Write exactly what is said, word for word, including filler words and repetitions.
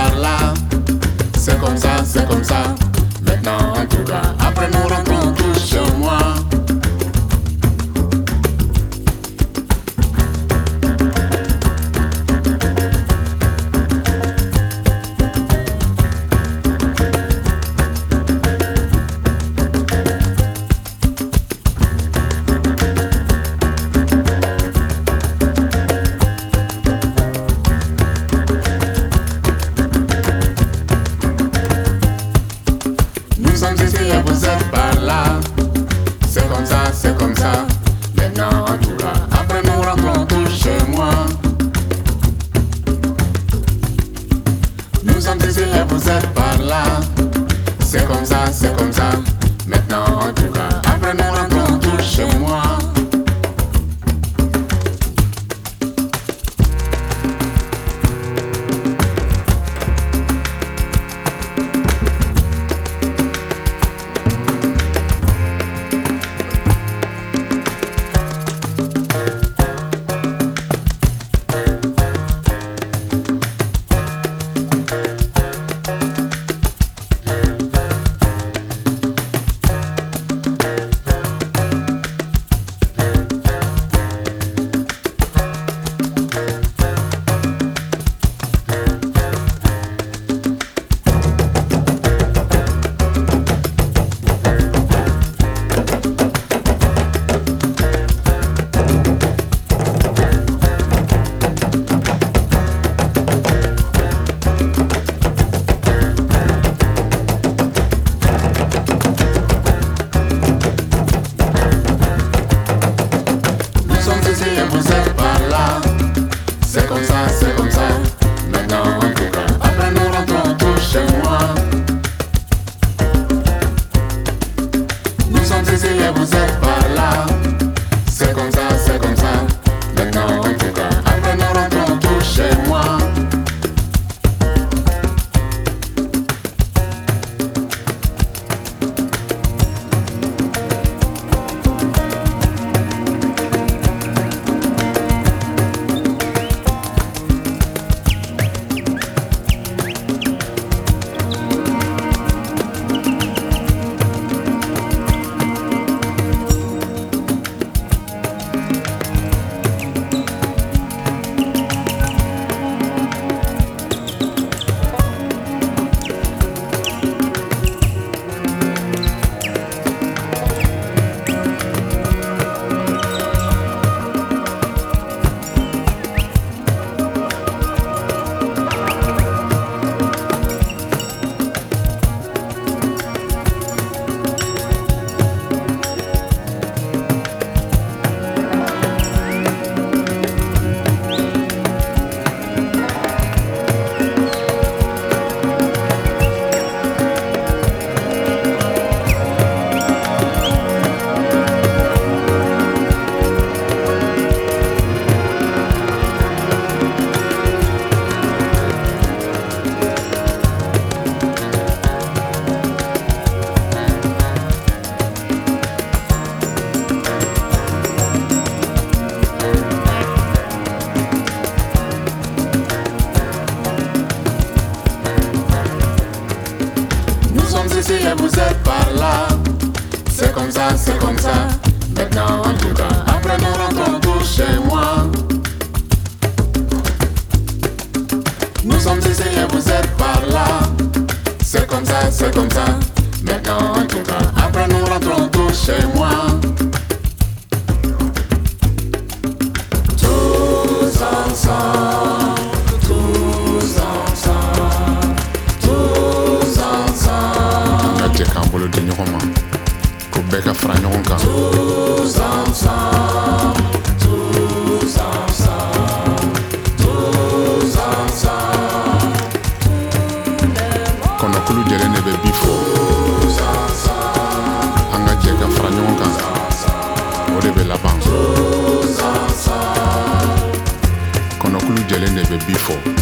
par là. C'est comme ça, c'est comme ça. Maintenant en tout cas, après nous rentrons tous chez moi. Nous sommes ici et vous êtes par là. C'est comme ça, c'est comme ça. Maintenant en tout cas, après nous rentrons tous chez moi. Nous sommes ici et vous êtes par là. C'est comme ça, c'est comme ça. Maintenant en tout cas, après nous rentrons tous chez moi. Et vous êtes par là. C'est comme ça, c'est comme ça. Maintenant en tout cas, après nous rentrons tous chez moi. Nous sommes ici et vous êtes par là. C'est comme ça, c'est comme ça. Maintenant en tout cas, après nous rentrons tous chez moi. Ici et vous êtes par là. C'est comme ça, c'est comme ça. Maintenant en tout cas, après nous rentrons tous chez moi. Nous sommes ici et vous êtes par là. C'est comme ça, c'est comme ça. Maintenant en tout cas, après nous rentrons tous chez moi. Tous ensemble, tous ensemble, tous ensemble. Kambolo de Nyoma, Kubeka Franjonka. Tous ensemble, tous ensemble, tous ensemble. Konakulu Jelene Bifo. Tous ensemble, Anga Jeka Franjonka. Odebe Laban. tous ensemble. Konakulu Jelene Bifo.